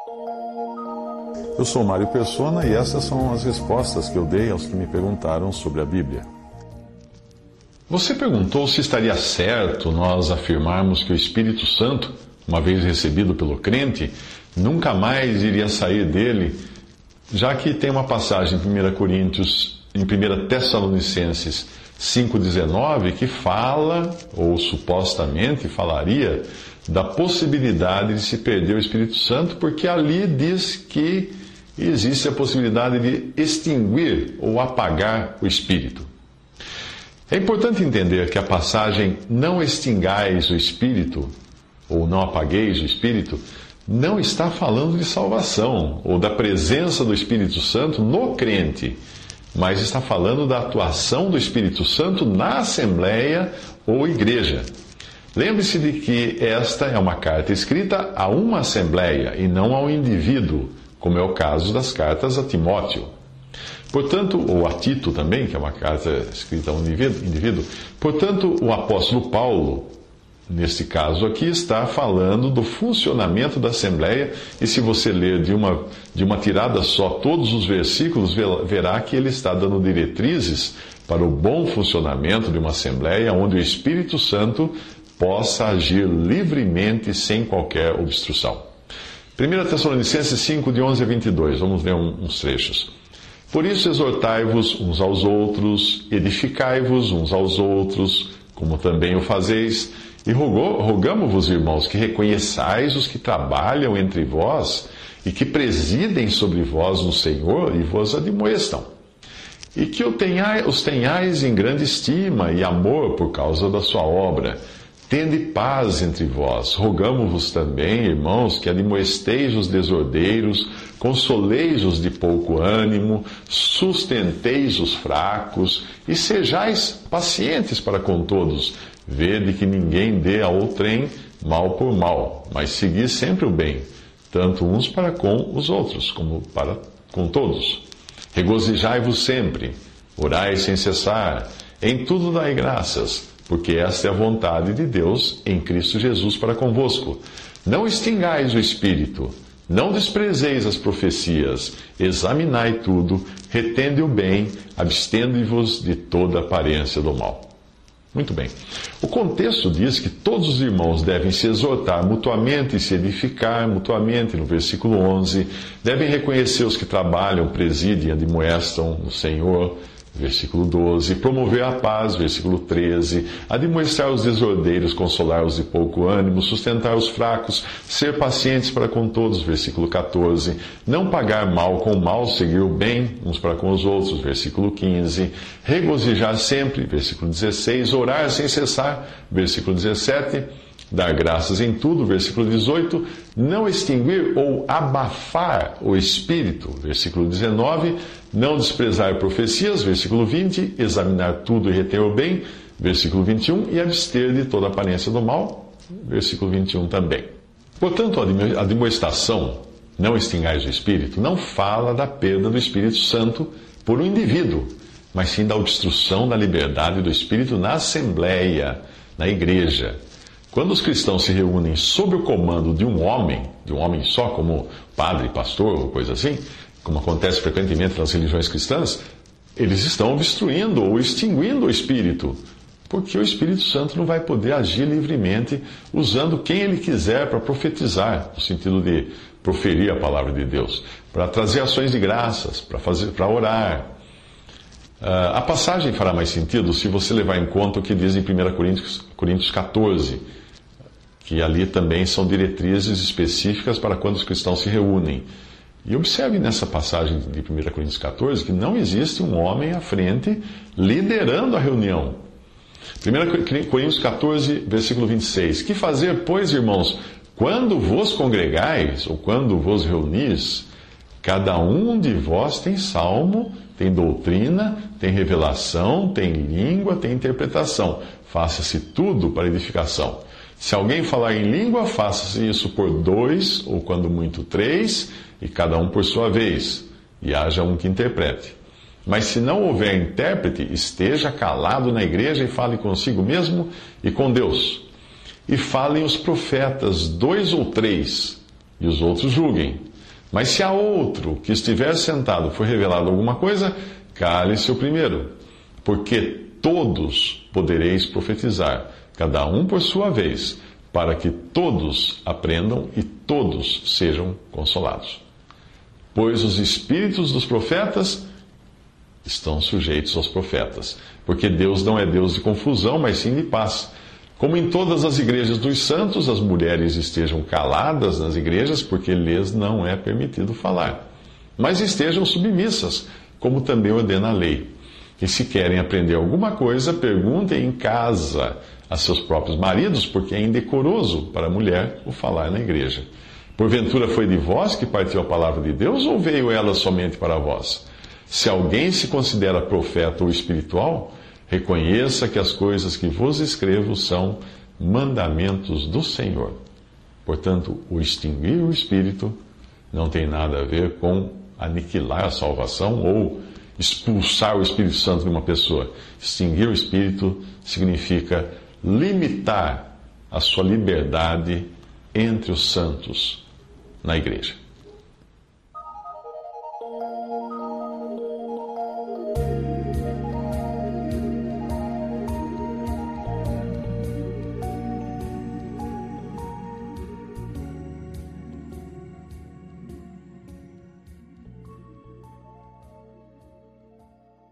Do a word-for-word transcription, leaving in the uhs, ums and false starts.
Eu sou Mário Persona e essas são as respostas que eu dei aos que me perguntaram sobre a Bíblia. Você perguntou se estaria certo nós afirmarmos que o Espírito Santo, uma vez recebido pelo crente, nunca mais iria sair dele, já que tem uma passagem em primeira Coríntios, em primeira Tessalonicenses cinco dezenove, que fala, ou supostamente falaria, da possibilidade de se perder o Espírito Santo, porque ali diz que existe a possibilidade de extinguir ou apagar o Espírito. É importante entender que a passagem "não extingais o Espírito", ou "não apagueis o Espírito", não está falando de salvação, ou da presença do Espírito Santo no crente, mas está falando da atuação do Espírito Santo na Assembleia ou Igreja. Lembre-se de que esta é uma carta escrita a uma Assembleia e não a um indivíduo, como é o caso das cartas a Timóteo. Portanto, ou a Tito também, que é uma carta escrita a um indivíduo. Portanto, o apóstolo Paulo, neste caso aqui, está falando do funcionamento da Assembleia, e se você ler de uma, de uma tirada só todos os versículos, verá que ele está dando diretrizes para o bom funcionamento de uma Assembleia, onde o Espírito Santo possa agir livremente, sem qualquer obstrução. primeira Tessalonicenses cinco, de onze a vinte e dois, vamos ler uns trechos. Por isso exortai-vos uns aos outros, edificai-vos uns aos outros, como também o fazeis, e rogamo-vos, irmãos, que reconheçais os que trabalham entre vós e que presidem sobre vós no Senhor e vos admoestam, e que os tenhais em grande estima e amor por causa da sua obra. Tende paz entre vós. Rogamo-vos também, irmãos, que admoesteis os desordeiros, consoleis os de pouco ânimo, sustenteis os fracos e sejais pacientes para com todos. Vede que ninguém dê a outrem mal por mal, mas segui sempre o bem, tanto uns para com os outros, como para com todos. Regozijai-vos sempre, orai sem cessar, em tudo dai graças, porque esta é a vontade de Deus em Cristo Jesus para convosco. Não extingais o Espírito, não desprezeis as profecias, examinai tudo, retende o bem, abstende-vos de toda aparência do mal. Muito bem. O contexto diz que todos os irmãos devem se exortar mutuamente e se edificar mutuamente, no versículo onze. Devem reconhecer os que trabalham, presidem, admoestam no Senhor, versículo doze. Promover a paz, versículo treze. Admoestar os desordeiros, consolar os de pouco ânimo, sustentar os fracos, ser pacientes para com todos, versículo quatorze. Não pagar mal com mal, seguir o bem uns para com os outros, versículo quinze. Regozijar sempre, versículo dezesseis. Orar sem cessar, versículo dezessete. Dar graças em tudo, versículo dezoito. Não extinguir ou abafar o Espírito, versículo dezenove. Não desprezar profecias, versículo vinte. Examinar tudo e reter o bem, versículo vinte e um. E abster de toda aparência do mal, versículo vinte e um também. Portanto, a admoestação, não extingais o Espírito, não fala da perda do Espírito Santo por um indivíduo, mas sim da obstrução da liberdade do Espírito na Assembleia, na Igreja. Quando os cristãos se reúnem sob o comando de um homem, de um homem só, como padre, pastor ou coisa assim, como acontece frequentemente nas religiões cristãs, eles estão obstruindo ou extinguindo o Espírito, porque o Espírito Santo não vai poder agir livremente usando quem ele quiser para profetizar, no sentido de proferir a palavra de Deus, para trazer ações de graças, para fazer, para orar. Uh, a passagem fará mais sentido se você levar em conta o que diz em primeira Coríntios catorze, que ali também são diretrizes específicas para quando os cristãos se reúnem. E observe nessa passagem de primeira Coríntios catorze que não existe um homem à frente liderando a reunião. primeira Coríntios catorze, versículo vinte e seis. Que fazer, pois, irmãos, quando vos congregais, ou quando vos reunis, cada um de vós tem salmo, tem doutrina, tem revelação, tem língua, tem interpretação. Faça-se tudo para edificação. Se alguém falar em língua, faça-se isso por dois, ou quando muito três, e cada um por sua vez, e haja um que interprete. Mas se não houver intérprete, esteja calado na igreja e fale consigo mesmo e com Deus. E falem os profetas, dois ou três, e os outros julguem. Mas se a outro que estiver sentado for revelado alguma coisa, cale-se o primeiro, porque todos podereis profetizar, cada um por sua vez, para que todos aprendam e todos sejam consolados. Pois os espíritos dos profetas estão sujeitos aos profetas, porque Deus não é Deus de confusão, mas sim de paz. Como em todas as igrejas dos santos, as mulheres estejam caladas nas igrejas, porque lhes não é permitido falar. Mas estejam submissas, como também ordena a lei. E se querem aprender alguma coisa, perguntem em casa a seus próprios maridos, porque é indecoroso para a mulher o falar na igreja. Porventura foi de vós que partiu a palavra de Deus, ou veio ela somente para vós? Se alguém se considera profeta ou espiritual, reconheça que as coisas que vos escrevo são mandamentos do Senhor. Portanto, o extinguir o Espírito não tem nada a ver com aniquilar a salvação ou expulsar o Espírito Santo de uma pessoa. Extinguir o Espírito significa limitar a sua liberdade entre os santos na igreja.